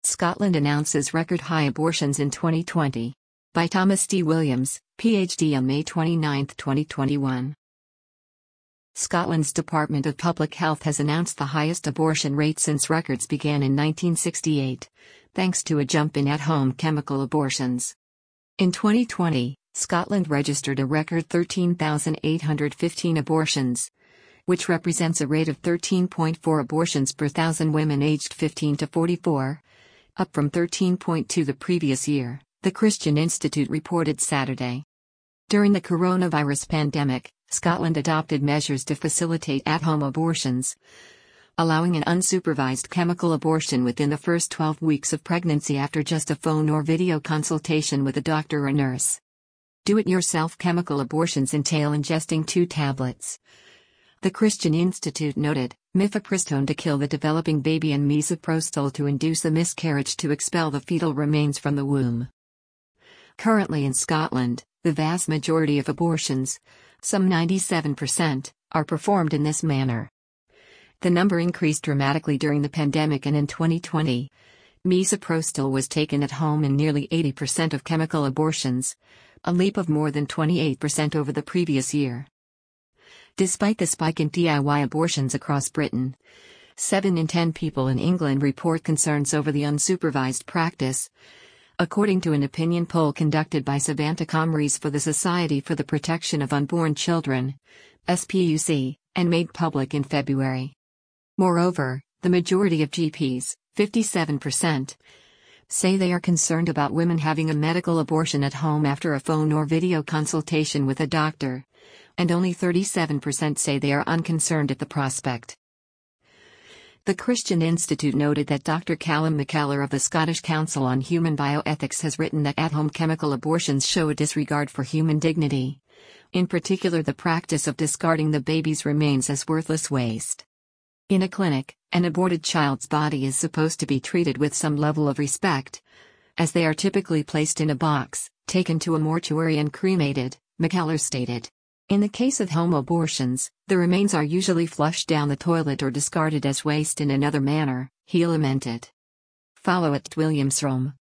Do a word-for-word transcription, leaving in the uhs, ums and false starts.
Scotland announces record high abortions in twenty twenty. By Thomas D. Williams, P H D on May twenty-ninth, twenty twenty-one. Scotland's Department of Public Health has announced the highest abortion rate since records began in nineteen sixty-eight, thanks to a jump in at-home chemical abortions. In twenty twenty, Scotland registered a record thirteen thousand eight hundred fifteen abortions, which represents a rate of thirteen point four abortions per thousand women aged fifteen to forty-four, up from thirteen point two the previous year, the Christian Institute reported Saturday. During the coronavirus pandemic, Scotland adopted measures to facilitate at-home abortions, allowing an unsupervised chemical abortion within the first twelve weeks of pregnancy after just a phone or video consultation with a doctor or nurse. Do-it-yourself chemical abortions entail ingesting two tablets, the Christian Institute noted, mifepristone to kill the developing baby and misoprostol to induce a miscarriage to expel the fetal remains from the womb. Currently in Scotland, the vast majority of abortions, some ninety-seven percent, are performed in this manner. The number increased dramatically during the pandemic, and in twenty twenty, misoprostol was taken at home in nearly eighty percent of chemical abortions, a leap of more than twenty-eight percent over the previous year. Despite the spike in D I Y abortions across Britain, seven in ten people in England report concerns over the unsupervised practice, according to an opinion poll conducted by Savanta Comries for the Society for the Protection of Unborn Children, S P U C, and made public in February. Moreover, the majority of G Ps, fifty-seven percent, say they are concerned about women having a medical abortion at home after a phone or video consultation with a doctor, and only thirty-seven percent say they are unconcerned at the prospect. The Christian Institute noted that Doctor Callum McKellar of the Scottish Council on Human Bioethics has written that at-home chemical abortions show a disregard for human dignity, in particular the practice of discarding the baby's remains as worthless waste. In a clinic, an aborted child's body is supposed to be treated with some level of respect, as they are typically placed in a box, taken to a mortuary and cremated, McKellar stated. In the case of home abortions, the remains are usually flushed down the toilet or discarded as waste in another manner, he lamented. Follow at Williamsrom.